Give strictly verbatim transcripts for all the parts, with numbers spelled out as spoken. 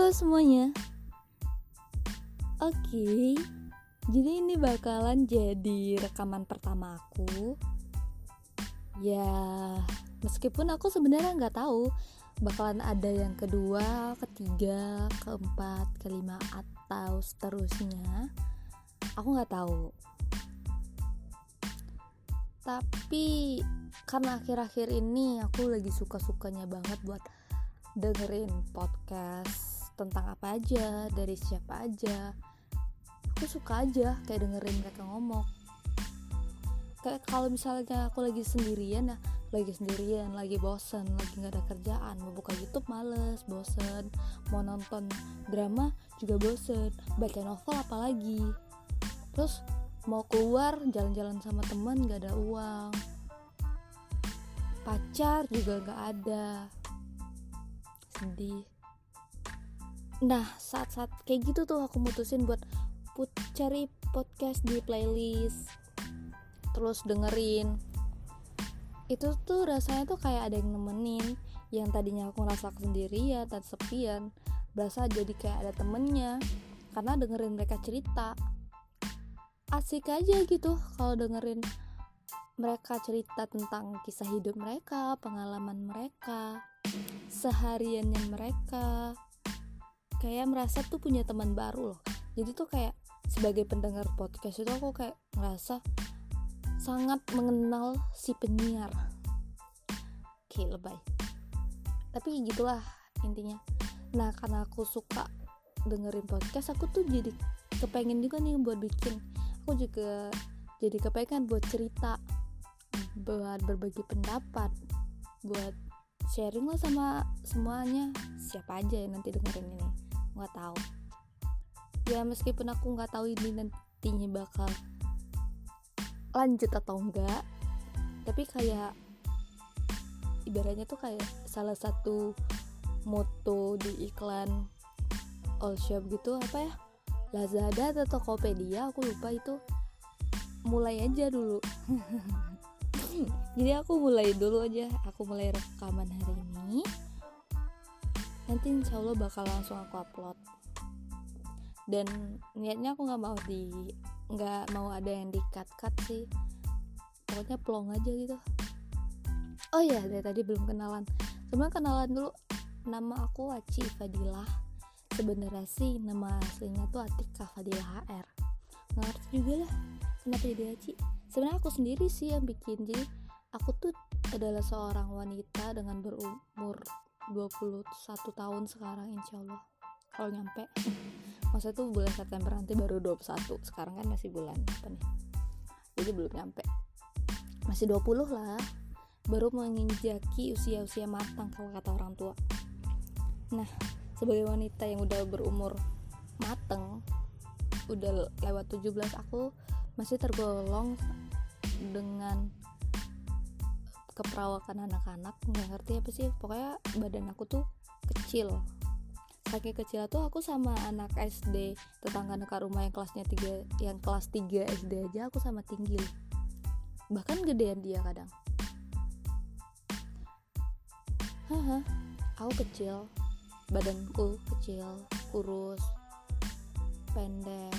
Halo semuanya. Oke, jadi ini bakalan jadi rekaman pertama aku. Ya, meskipun aku sebenarnya nggak tahu bakalan ada yang kedua, ketiga, keempat, kelima atau seterusnya. Aku nggak tahu. Tapi karena akhir-akhir ini aku lagi suka-sukanya banget buat dengerin podcast tentang apa aja, dari siapa aja. Aku suka aja kayak dengerin mereka ngomong. Kayak kalau misalnya aku lagi sendirian ya, lagi sendirian, lagi bosen, lagi gak ada kerjaan, mau buka YouTube males, bosen, mau nonton drama juga bosen, baca novel apalagi. Terus mau keluar jalan-jalan sama temen gak ada uang, pacar juga gak ada, sedih. Nah, saat-saat kayak gitu tuh aku mutusin buat put cari podcast di playlist, terus dengerin. Itu tuh rasanya tuh kayak ada yang nemenin. Yang tadinya aku ngerasa sendirian dan sepian, berasa jadi kayak ada temennya karena dengerin mereka cerita. Asik aja gitu kalau dengerin mereka cerita tentang kisah hidup mereka, pengalaman mereka, sehariannya mereka. Kayak merasa tuh punya teman baru loh. Jadi tuh kayak sebagai pendengar podcast itu aku kayak ngerasa sangat mengenal si penyiar. Oke, lebay. Tapi gitulah intinya. Nah, karena aku suka dengerin podcast, aku tuh jadi kepengen juga nih buat bikin. Aku juga jadi kepengen buat cerita, buat berbagi pendapat, buat sharing lah sama semuanya. Siapa aja yang nanti dengerin ini, nggak tahu. Ya meskipun aku nggak tahu ini nantinya bakal lanjut atau enggak, tapi kayak ibaratnya tuh kayak salah satu moto di iklan all shop gitu, apa ya, Lazada atau Tokopedia, aku lupa itu. Mulai aja dulu. Jadi aku mulai dulu aja, aku mulai rekaman hari ini. Nanti insya Allah bakal langsung aku upload. Dan niatnya aku nggak mau di, nggak mau ada yang di cut cut sih. Pokoknya plong aja gitu. Oh iya, dari tadi belum kenalan. Sebenarnya kenalan dulu. Nama aku Aci Fadilah. Sebenarnya sih nama aslinya tuh Atika Fadilah H R. Nggak ngerti juga lah kenapa jadi Aci. Sebenarnya aku sendiri sih yang bikin. Jadi aku tuh adalah seorang wanita dengan berumur dua puluh satu tahun sekarang, insya Allah kalau nyampe. Maksudnya tuh bulan September nanti baru dua puluh satu. Sekarang kan masih bulan apa nih, jadi belum nyampe, masih dua puluh lah, baru menginjaki usia-usia matang kalau kata orang tua. Nah, sebagai wanita yang udah berumur matang, udah lewat tujuh belas, aku masih tergolong dengan keperawakan anak-anak. Nggak ngerti apa sih, pokoknya badan aku tuh kecil. Saking kecil tuh aku sama anak S D tetangga dekat rumah yang kelasnya tiga, yang kelas tiga S D aja aku sama tinggi, bahkan gedean dia kadang. Haha, aku kecil, badanku kecil, kurus, pendek.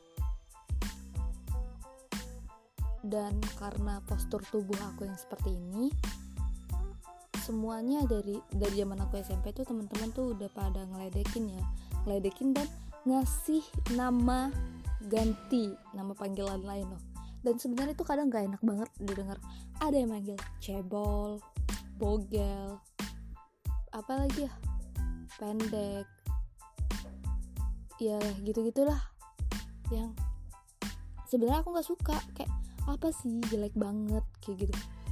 Dan karena postur tubuh aku yang seperti ini, semuanya dari dari zaman aku S M P tuh teman-teman tuh udah pada ngeledekin ya, ngeledekin dan ngasih nama ganti, nama panggilan lain loh. Dan sebenarnya itu kadang gak enak banget didengar. Ada yang manggil cebol, bogel, apa lagi ya, pendek, ya gitu-gitulah. Yang sebenarnya aku nggak suka, kayak apa sih, jelek banget kayak gitu.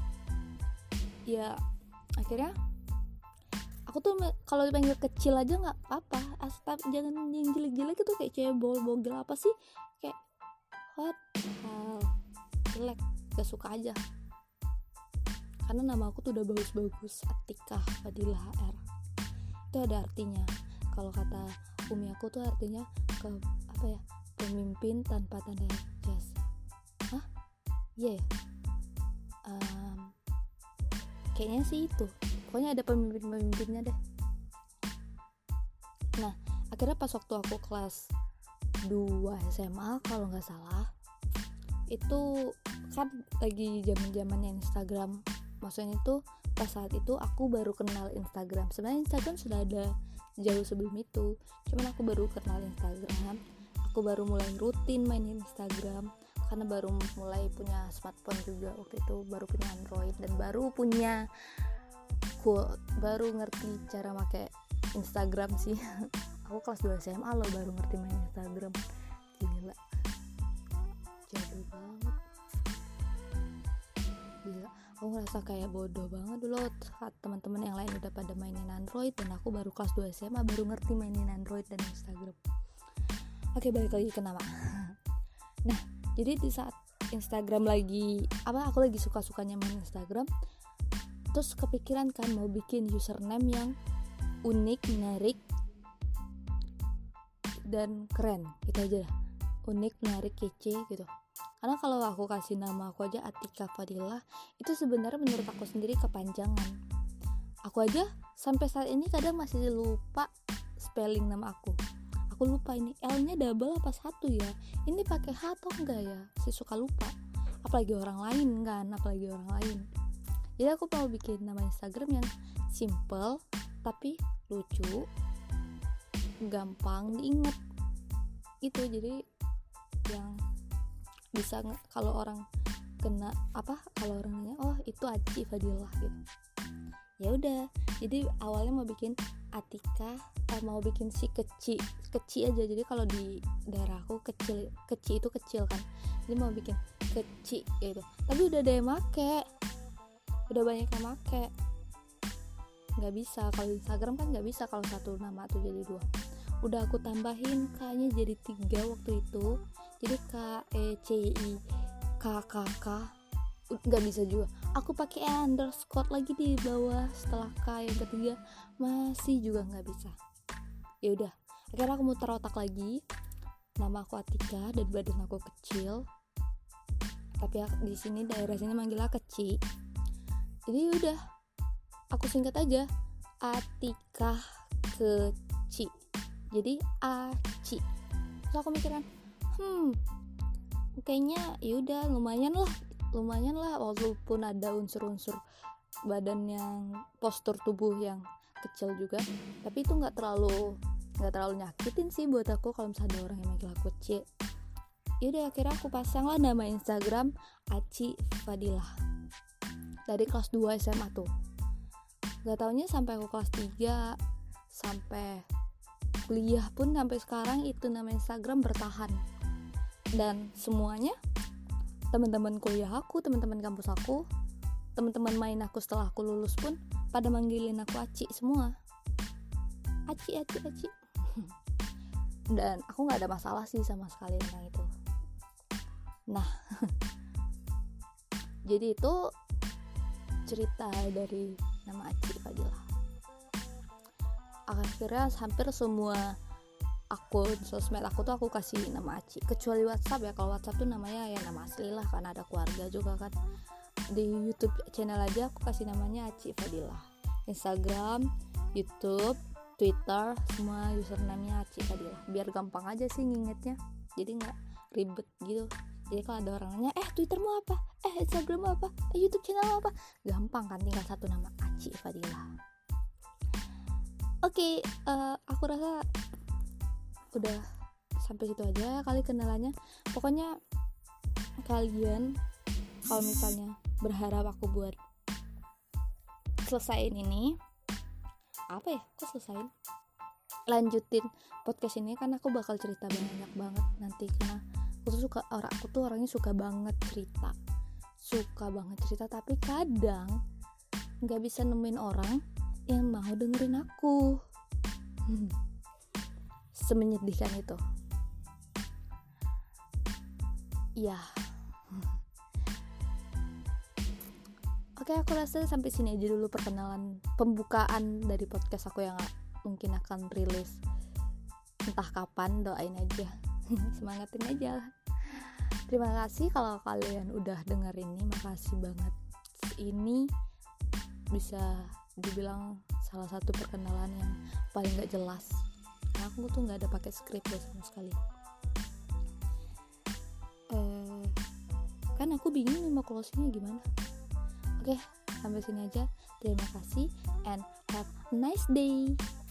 Ya akhirnya aku tuh kalau dipanggil kecil aja nggak apa-apa, asal jangan yang jelek-jelek itu, kayak cebol, bogel, apa sih, kayak what hell, jelek, gak suka aja. Karena nama aku tuh udah bagus-bagus, Atika Fadilah H R. Itu ada artinya. Kalau kata umi aku tuh artinya ke apa ya, pemimpin tanpa tanda jasa. Hah? Iya yeah. Um, kayaknya sih itu. Pokoknya ada pemimpin-pemimpinnya deh. Nah, Akhirnya pas waktu aku kelas dua S M A kalau nggak salah, itu kan lagi zaman-zamannya Instagram. Maksudnya itu pas saat itu aku baru kenal Instagram. Sebenarnya Instagram sudah ada jauh sebelum itu, cuman aku baru kenal Instagram. Aku baru mulai rutin main Instagram karena baru mulai punya smartphone juga waktu itu, baru punya Android dan baru punya aku baru ngerti cara pakai Instagram sih. Aku kelas dua S M A loh baru ngerti main Instagram. Gila, jadul banget. Gila, aku ngerasa kayak bodoh banget dulu saat teman-teman yang lain udah pada mainin Android dan aku baru kelas dua S M A baru ngerti mainin Android dan Instagram. Oke, balik lagi ke nama. Nah, jadi di saat Instagram lagi apa aku lagi suka-sukanya main Instagram, terus kepikiran kan mau bikin username yang unik, menarik, dan keren. Itu aja lah, unik, menarik, kece gitu. Karena kalau aku kasih nama aku aja Atika Fadilah, itu sebenarnya menurut aku sendiri kepanjangan. Aku aja sampai saat ini kadang masih lupa spelling nama aku. Aku lupa ini L-nya double apa satu ya, ini pakai H atau enggak ya, saya suka lupa. Apalagi orang lain kan, apalagi orang lain. Jadi aku mau bikin nama Instagram yang simple tapi lucu, gampang diingat. Itu jadi yang bisa nge- kalau orang kena apa, kalau orang nanya oh itu Aci Fadilah gitu. Ya udah, jadi awalnya mau bikin Atika, eh, mau bikin si kecil kecil aja. Jadi kalau di daerah aku kecil kecil itu kecil kan, jadi mau bikin kecil gitu. Tapi udah ada yang make, udah banyak yang make. Nggak bisa kalau di Instagram kan, nggak bisa kalau satu nama tuh jadi dua. Udah aku tambahin kayaknya jadi tiga waktu itu, jadi K E C I K K K, nggak bisa juga. Aku pakai underscore lagi di bawah setelah K yang ketiga, masih juga nggak bisa. Ya udah, akhirnya aku muter otak lagi. Nama aku Atika dan badan aku kecil, tapi di sini daerah sini manggilnya kecil. Jadi udah, aku singkat aja Atika Keci, jadi Aci. Terus aku mikirin, hmm kayaknya yaudah lumayan lah lumayan lah walaupun ada unsur-unsur badan yang postur tubuh yang kecil juga, tapi itu nggak terlalu nggak terlalu nyakitin sih buat aku kalau misalnya ada orang yang manggil aku Ci. Yaudah, akhirnya aku pasang lah nama Instagram Aci Fadilah dari kelas dua S M A tuh. Gak taunya sampai aku kelas tiga, sampai kuliah pun sampai sekarang itu nama Instagram bertahan. Dan semuanya, teman-teman kuliah aku, teman-teman kampus aku, teman-teman main aku setelah aku lulus pun pada manggilin aku Aci semua. Aci, Aci, Aci. Dan aku nggak ada masalah sih sama sekali dengan itu. Nah, jadi itu cerita dari nama Aci Fadilah. Akhirnya hampir semua akun sosmed aku tuh aku kasih nama Aci, kecuali WhatsApp ya. Kalau WhatsApp tuh namanya ya nama asli lah karena ada keluarga juga kan. Di YouTube channel aja aku kasih namanya Aci Fadilah. Instagram, YouTube, Twitter, semua username-nya Aci Fadilah. Biar gampang aja sih ngingetnya, jadi nggak ribet gitu. Jadi kalau ada orang nanya, eh Twittermu apa? Eh Instagrammu apa? Eh YouTube channelmu apa? Gampang kan, tinggal satu nama, Aci Fadilah. Oke, okay, uh, aku rasa udah sampai situ aja kali kenalannya. Pokoknya kalian kalau misalnya berharap aku buat selesain ini, apa ya? Kok selesain? Lanjutin podcast ini kan aku bakal cerita banyak banget nanti, karena aku tuh suka orang aku tuh orangnya suka banget cerita, suka banget cerita. Tapi kadang nggak bisa nemuin orang yang mau dengerin aku. Hmm. Semenyedihkan itu. Ya. Oke, aku rasa sampai sini aja dulu perkenalan pembukaan dari podcast aku yang mungkin akan rilis entah kapan, doain aja. Semangatin aja lah. Terima kasih kalau kalian udah denger ini, makasih banget. Ini bisa dibilang salah satu perkenalan yang paling gak jelas karena aku tuh nggak ada pakai script loh sama sekali. Uh, kan aku bingung nih mau closingnya gimana. Oke, sampai sini aja. Terima kasih and have a nice day.